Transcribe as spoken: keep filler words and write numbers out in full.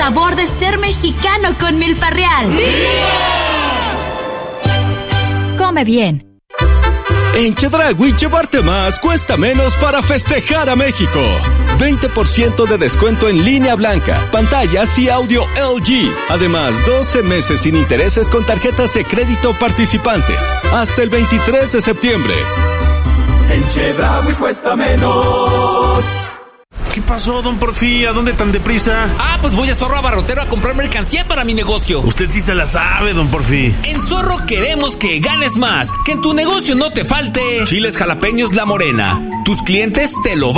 sabor de ser mexicano con Milpa Real. Come bien. En Chedraui, llevarte más cuesta menos para festejar a México. veinte por ciento de descuento en línea blanca, pantallas y audio L G. Además, doce meses sin intereses con tarjetas de crédito participantes. Hasta el veintitrés de septiembre. En Chedraui cuesta menos. ¿Qué pasó, don Porfí? ¿A dónde tan deprisa? Ah, pues voy a Zorro Abarrotero a comprar mercancía para mi negocio. Usted sí se la sabe, don Porfí. En Zorro queremos que ganes más, que en tu negocio no te falte chiles jalapeños La Morena. Tus clientes te lo van